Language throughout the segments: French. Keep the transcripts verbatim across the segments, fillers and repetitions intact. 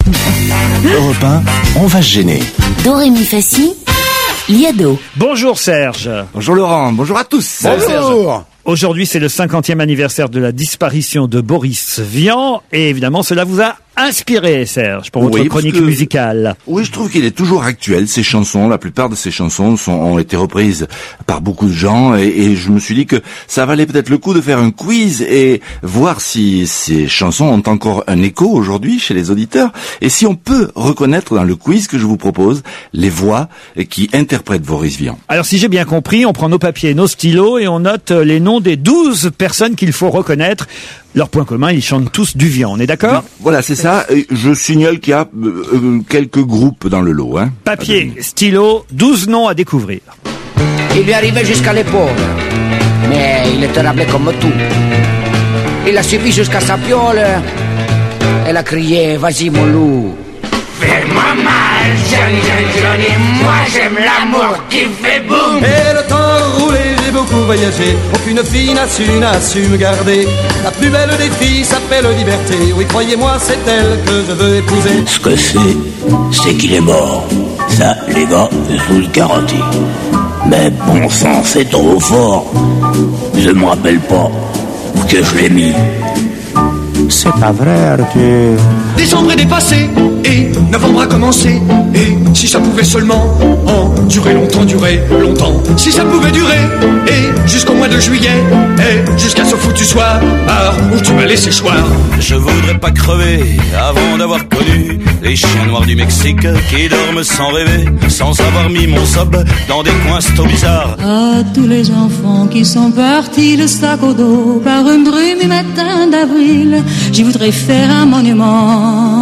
Europe un, on va se gêner. Do, ré, mi, fa, si, Liado. Bonjour Serge. Bonjour Laurent, bonjour à tous. Bonjour. Aujourd'hui, c'est le cinquantième anniversaire de la disparition de Boris Vian. Et évidemment, cela vous a inspiré, Serge, pour votre oui, chronique que, musicale. Oui, je trouve qu'il est toujours actuel. Ces chansons, la plupart de ces chansons sont, ont été reprises par beaucoup de gens. Et, et je me suis dit que ça valait peut-être le coup de faire un quiz et voir si ces chansons ont encore un écho aujourd'hui chez les auditeurs. Et si on peut reconnaître dans le quiz que je vous propose les voix qui interprètent Boris Vian. Alors, si j'ai bien compris, on prend nos papiers, nos stylos et on note les noms des douze personnes qu'il faut reconnaître. Leur point commun, ils chantent tous du Vian, on est d'accord? Voilà, c'est ça. Je signale qu'il y a euh, quelques groupes dans le lot. Hein. Papier, stylo, douze noms à découvrir. Il lui arrivait jusqu'à l'épaule, mais il était rablé comme tout. Il a suivi jusqu'à sa piole. Elle a crié, vas-y mon loup. Fais-moi mal, Johnny, Johnny, Johnny, moi j'aime l'amour qui fait boum. Et le temps roulé, j'ai beaucoup voyagé, aucune fille n'a su, n'a su me garder. La plus belle des filles s'appelle Liberté, oui croyez-moi c'est elle que je veux épouser. Ce que c'est, c'est qu'il est mort. Ça, les gars, je vous le garantis. Mais bon sang, c'est trop fort. Je me rappelle pas que je l'ai mis. C'est pas vrai, Arthur. Décembre est dépassé et novembre a commencé. Et si ça pouvait seulement en durer longtemps, durer longtemps. Si ça pouvait durer et jusqu'au mois de juillet et jusqu'à ce foutu soir où tu m'as laissé choir. Je voudrais pas crever avant d'avoir connu les chiens noirs du Mexique qui dorment sans rêver, sans avoir mis mon sob dans des coins sto bizarres. À tous les enfants qui sont partis le sac au dos par une brume matin d'avril, j'y voudrais faire un monument.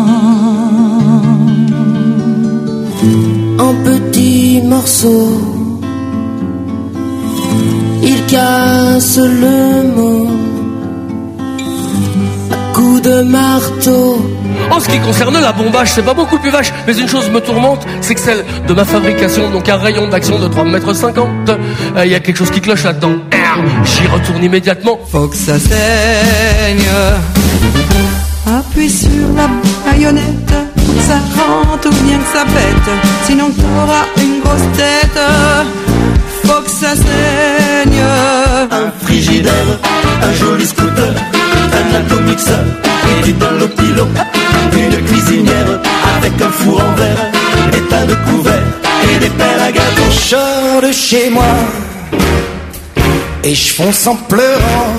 En petits morceaux, il casse le monde à coups de marteau. En ce qui concerne la bombage, c'est pas beaucoup plus vache, mais une chose me tourmente, c'est que celle de ma fabrication, donc un rayon d'action de trois mètres cinquante, il euh, y a quelque chose qui cloche là-dedans. J'y retourne immédiatement. Faut que ça saigne. Appuie sur la baïonnette, ça rentre ou bien que ça pète, sinon t'auras une grosse tête. Faut que ça saigne. Un frigidaire, un joli scooter, un alcomixeur et du dalopilo, une cuisinière avec un four en verre, des tas de couverts et des pelles à gâteaux. Je sors de chez moi et je fonce en pleurant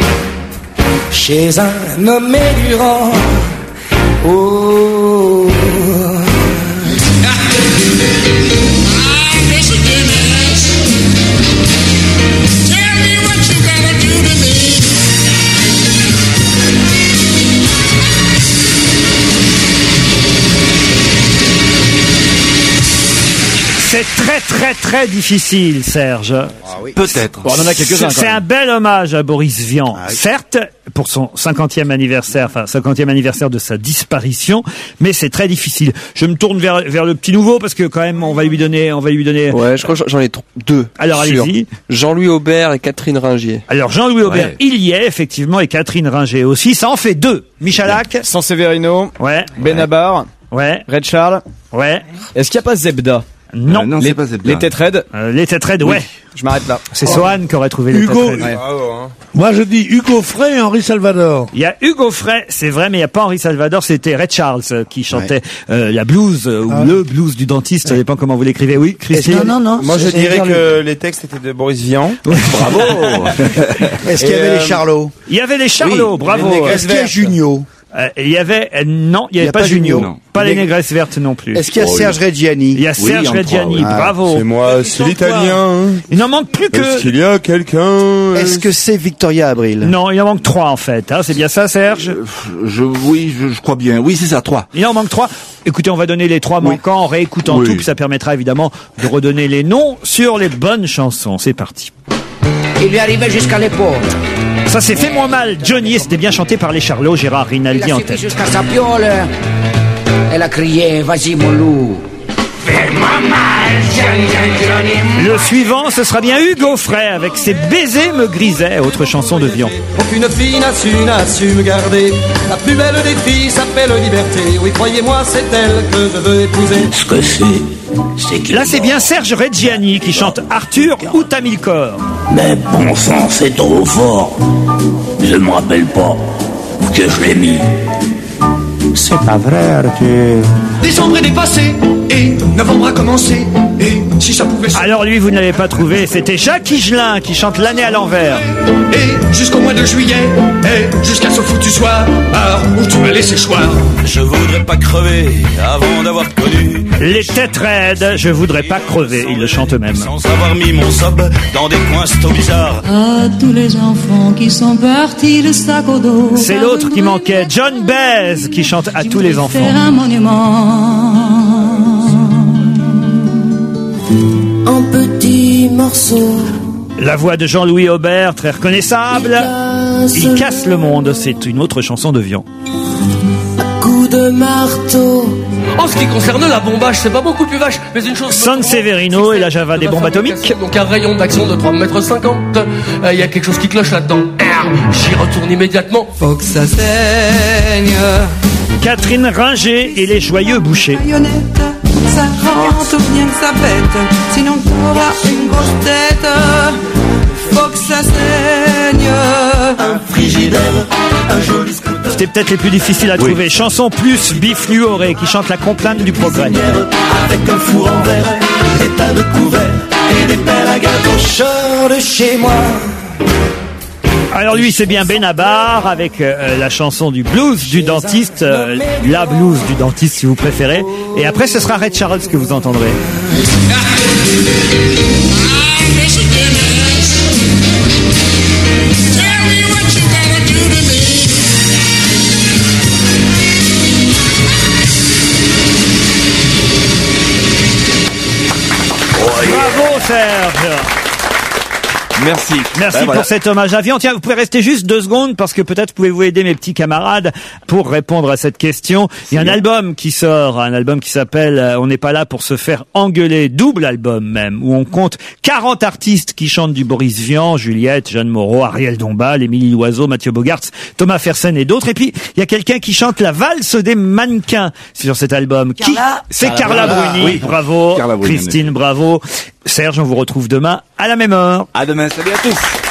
chez un homme Durand. Oh. C'est très très très difficile, Serge. Ah oui. Peut-être. Bon, on en a quelques-uns. C'est un bel hommage à Boris Vian, ah oui. Certes, pour son cinquantième anniversaire, enfin cinquantième anniversaire de sa disparition, mais c'est très difficile. Je me tourne vers vers le petit nouveau parce que quand même on va lui donner, on va lui donner. Ouais, je crois que j'en ai deux. Alors allez-y. Jean-Louis Aubert et Catherine Ringier. Alors Jean-Louis Aubert, ouais. Il y est effectivement, et Catherine Ringier aussi. Ça en fait deux. Michalak. Sanseverino. Ouais. Benabar. Ouais. Red Charles. Ouais. Est-ce qu'il n'y a pas Zebda? Non, euh, non les, c'est pas Zebda. Les têtes raides. Euh, les têtes raides, ouais. Oui, je m'arrête là. C'est oh. Sohan qui aurait trouvé les Hugo, têtes raides. Ouais. Hein. Moi je dis Hugo Frey et Henri Salvador. Il y a Hugo Frey, c'est vrai, mais il n'y a pas Henri Salvador, c'était Ray Charles qui chantait ouais. euh, la blues, euh, ou ah. le blues du dentiste, ouais. Ça dépend comment vous l'écrivez. Oui, Christine. Non, non, non. Moi je dirais que les textes étaient de Boris Vian. Bravo. Est-ce qu'il y avait euh... les Charlots? Il y avait les Charlots, oui, bravo. Est-ce qu'il y a Junio? Euh, il y avait euh, non, il y avait pas, pas Junio, non. Pas les négresses vertes non plus. Est-ce qu'il y a oh, Serge Reggiani? Il y a oui, Serge Reggiani, oui. Bravo. C'est moi, c'est l'italien. Il n'en manque plus que. Est-ce qu'il y a quelqu'un? Est-ce que c'est Victoria Abril? Non, il en manque trois en fait. Hein, c'est bien ça, Serge? Je, je oui, je, je crois bien. Oui, c'est ça, trois. Il en manque trois. Écoutez, on va donner les trois oui. manquants en réécoutant oui. tout, puis ça permettra évidemment de redonner les noms sur les bonnes chansons. C'est parti. Il lui arrivait jusqu'à l'épaule. Ça c'est Fais-moi mal, Johnny, et c'était bien chanté par les Charlots, Gérard Rinaldi en tête. Jusqu'à sa piole, elle a crié, vas-y mon loup. Fais-moi mal, Le suivant, ce sera bien Hugo Frey avec ses baisers me grisaient, autre chanson de Vian. Aucune fille n'a su, n'a su me garder. La plus belle des filles s'appelle Liberté. Oui, croyez-moi, c'est elle que je veux épouser. Ce que c'est, c'est qu'il Là, c'est bien Serge Reggiani qui chante Arthur ou Tamilcore. Mais bon sang, c'est trop fort. Je me rappelle pas que je l'ai mis. C'est pas vrai, Arthur. Décembre est dépassé et novembre a commencé. Et si ça pouvait... Alors lui, vous ne l'avez pas trouvé, c'était Jacques Higelin qui chante L'année à l'envers. Et jusqu'au mois de juillet, et jusqu'à ce foutu soir, où tu m'as laissé choir. Je voudrais pas crever avant d'avoir connu Les têtes raides, je voudrais pas crever, ils le chantent eux-mêmes. sans avoir mis mon sob dans des coins sto bizarres. À tous les enfants qui sont partis le sac au dos. C'est l'autre qui manquait, John Baez qui chante À tous les enfants. Faire un monument. En petits morceaux. La voix de Jean-Louis Aubert, très reconnaissable. Il casse le monde, c'est une autre chanson de Vian. Coup de marteau. En ce qui concerne la bombage, c'est pas beaucoup plus vache, mais une chose... San Severino et la Java des bombes atomiques. Donc un rayon d'action de trois mètres cinquante. Il y a quelque chose qui cloche là-dedans. J'y retourne immédiatement. Faut que ça saigne. Catherine Ringer et les Joyeux Bouchers. Marionnette, ça rentre ou bien que ça pète. Sinon t'auras une grosse tête. Faut que ça saigne. Un frigidaire, un joli scooter. C'était peut-être les plus difficiles à Oui. trouver. Chanson plus bifluoré qui chante la complainte du progrès. Avec un four en verre, des tas de couverts et des pelles à gâteau. Sors de chez moi. Alors lui, c'est bien Benabar avec euh, la chanson du blues du dentiste, euh, la blues du dentiste si vous préférez. Et après, ce sera Ray Charles que vous entendrez. Bravo Serge. Merci. Merci Ben, voilà. pour cet hommage à Vian. Tiens, vous pouvez rester juste deux secondes parce que peut-être pouvez-vous aider mes petits camarades pour répondre à cette question. Il y a un album qui sort, un album qui s'appelle euh, On n'est pas là pour se faire engueuler, double album même, où on compte quarante artistes qui chantent du Boris Vian, Juliette, Jeanne Moreau, Ariel Dombal, Émilie Loiseau, Mathieu Bogarts, Thomas Fersen et d'autres. Et puis, il y a quelqu'un qui chante la valse des mannequins sur cet album. Qui Carla C'est Carla Carla Bruni. Bruni. Oui. Bravo. Carla Bruni, Christine, bravo. Serge, on vous retrouve demain à la même heure. À demain, salut à tous.